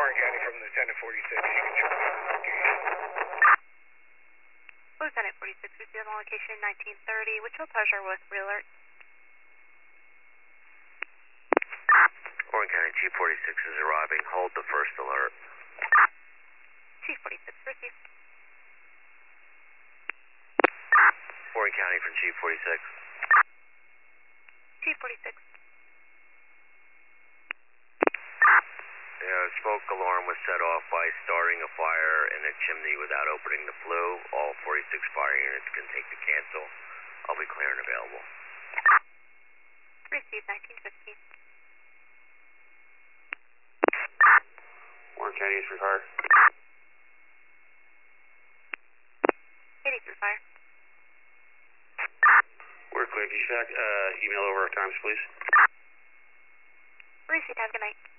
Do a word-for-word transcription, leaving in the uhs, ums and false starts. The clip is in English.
Warren County from Lieutenant forty-six. You can check out the location. Lieutenant forty-six, we see on location nineteen thirty. Which hotels are with re-alert? Warren County Chief forty-six is arriving. Hold the first alert. Chief forty-six, proceed. Warren County from Chief forty-six. Chief forty-six. Yeah, smoke alarm was set off by starting a fire in a chimney without opening the flue. All forty-six fire units can take the cancel. I'll be clear and available. Received nineteen fifteen. Warren County is required. eighty-three fire. We're clear. Can you fact, uh, email over our times, please? Received. Have a good night.